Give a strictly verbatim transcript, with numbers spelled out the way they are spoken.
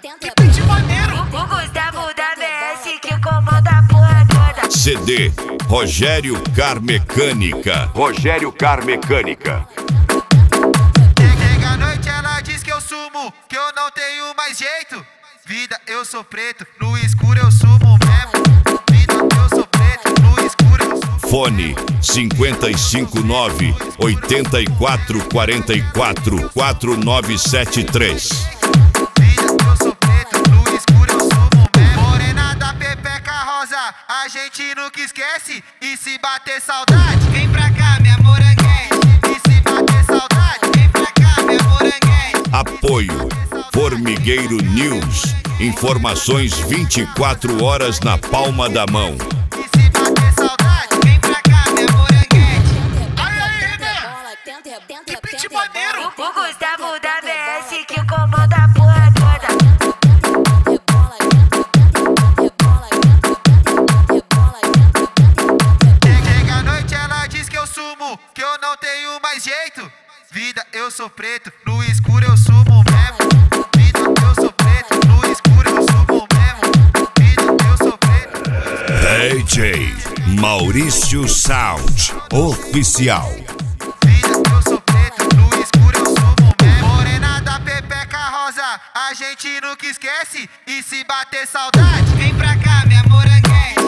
Que beat maneiro. O Gustavo da B S que comanda a porra toda. C D Rogério Car Mecânica. Rogério Car Mecânica. Chega a noite, ela diz que eu sumo, que eu não tenho mais jeito. Vida, eu sou preto, no escuro eu sumo mesmo. Vida, eu sou preto, no escuro eu sumo. Fone cinco cinco nove, oito quatro quatro quatro, quatro nove sete três. Vida, eu sou preto, no escuro eu sumo mesmo. Morena da pepeca rosa, a gente nunca esquece. E se bater saudade, vem pra cá, minha moranguete. E se bater saudade, vem pra cá, minha moranguete. Apoio Formigueiro News. Informações vinte e quatro horas na palma da mão. E se bater saudade, vem pra cá, minha moranguete. Aí, aí, né? Que beat maneiro. O Gustavo da B S que comanda a porra toda. Chega a noite, ela diz que eu sumo, que eu não tenho mais jeito. Vida, eu sou preto, no escuro eu sumo mesmo. Vida, eu sou preto, no escuro eu sumo mesmo. Vida, eu sou preto. D J Maurício Sound Oficial. Vida, eu sou preto, no escuro eu sumo mesmo. Morena da pepeca rosa, a gente nunca esquece. E se bater saudade, vem pra cá, minha moranguete.